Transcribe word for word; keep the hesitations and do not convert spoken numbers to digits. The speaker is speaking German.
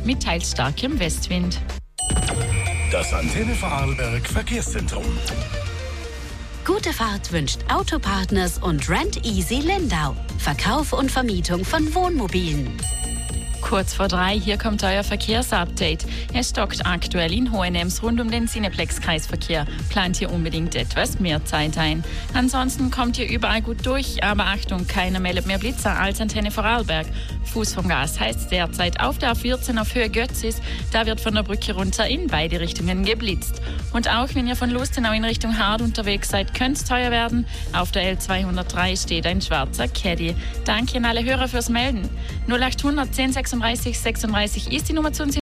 mit teils starkem Westwind. Das Antenne Vorarlberg Verkehrszentrum. Gute Fahrt wünscht Autopartners und Rent Easy Lindau. Verkauf und Vermietung von Wohnmobilen. Kurz vor drei, hier kommt euer Verkehrsupdate. Es stockt aktuell in Hohenems rund um den Cineplex-Kreisverkehr. Plant hier unbedingt etwas mehr Zeit ein. Ansonsten kommt ihr überall gut durch, aber Achtung, keiner meldet mehr Blitzer als Antenne Vorarlberg. Fuß vom Gas heißt derzeit auf der A vierzehn auf Höhe Götzis. Da wird von der Brücke runter in beide Richtungen geblitzt. Und auch wenn ihr von Lustenau in Richtung Hard unterwegs seid, könnte es teuer werden. Auf der L zweihundertdrei steht ein schwarzer Caddy. Danke an alle Hörer fürs Melden. null acht hundert zehn sechsunddreißig sechsunddreißig ist die Nummer zu uns.